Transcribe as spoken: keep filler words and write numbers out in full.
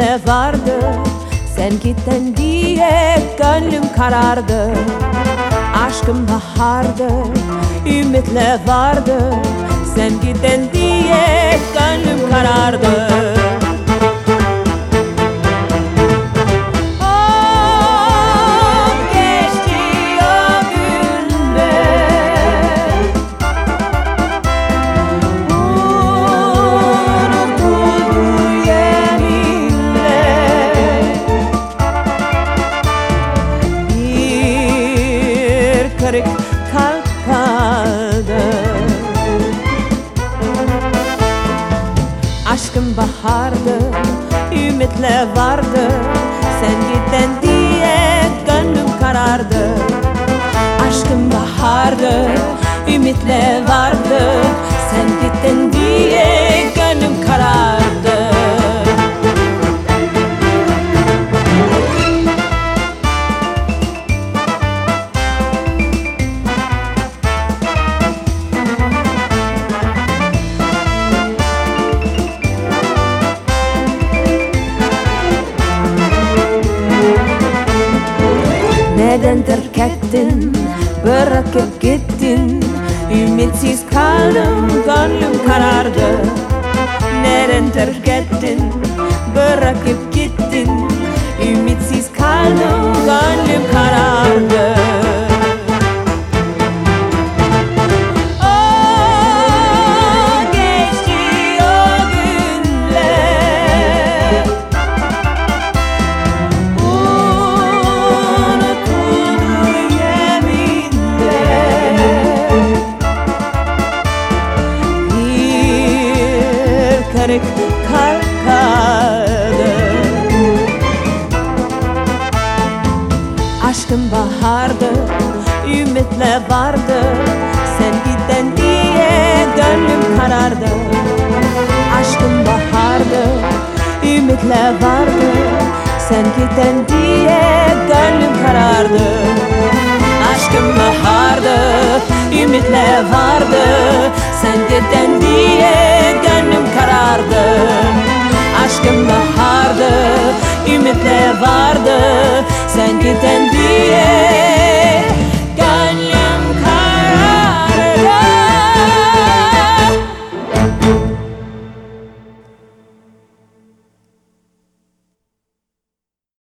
ümitle vardı. Sen gittin diye gönlüm karardı. Aşkım bahardı, ümitle vardı. Sen gittin diye gönlüm karardı. Kırık kalp kaldı. Aşkım bahardı, ümitle vardı. Sen gittin diye gönlüm karardı. Aşkım bahardı, ümitle vardı. Sen gittin diye gönlüm karardı. Neden terk ettin, bırakıp gittin? Ümitsiz kaldım, gönlüm karardı. Neden terk ettin, bırakıp gittin? Ümitsiz kaldım, gönlüm karardı. Kırık kalp kaldı. Aşkım bahardı, ümitle vardı. Sen gittin diye gönlüm karardı. Aşkım bahardı, ümitle vardı. Sen gittin diye gönlüm karardı. Aşkım bahardı, ümitle vardı. Sen gittin diye gönlüm karardı. Aşkım bahardı, ümitle vardı. Sen gittin